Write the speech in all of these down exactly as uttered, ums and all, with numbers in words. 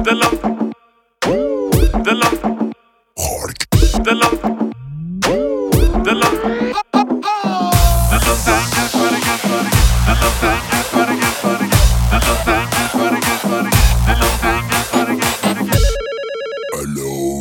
دلم دلم خارج دلم دلم دلم تنگه فرگه فرگه دلم تنگه فرگه فرگه دلم تنگه فرگه فرگه دلم تنگه فرگه فرگه الو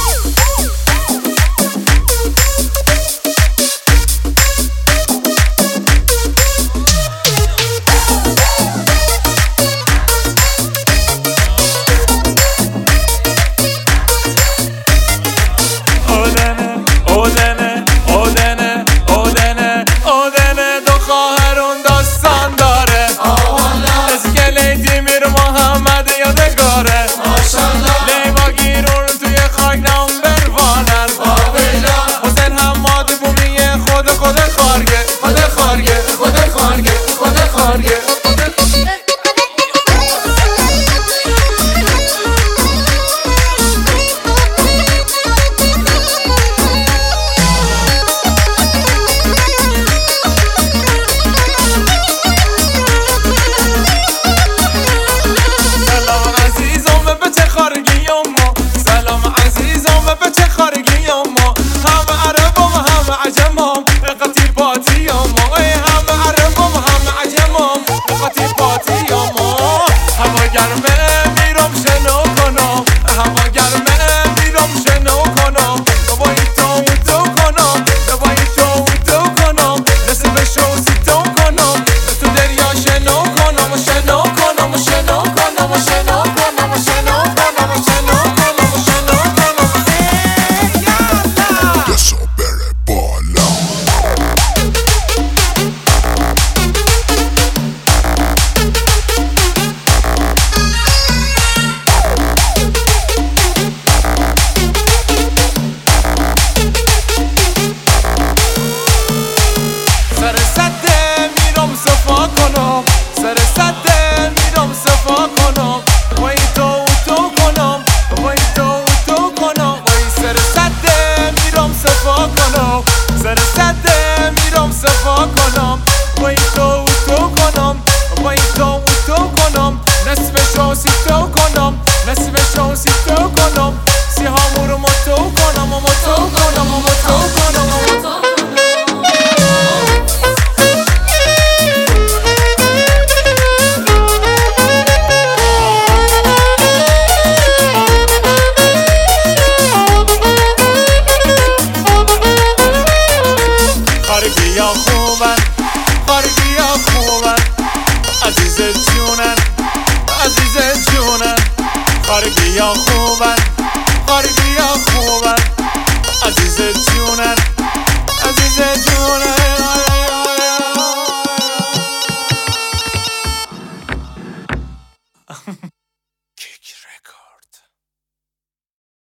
خارجی ها خوبن خارجی ها خوبن عزیز جونن عزیز جونن خارجی ها خوبن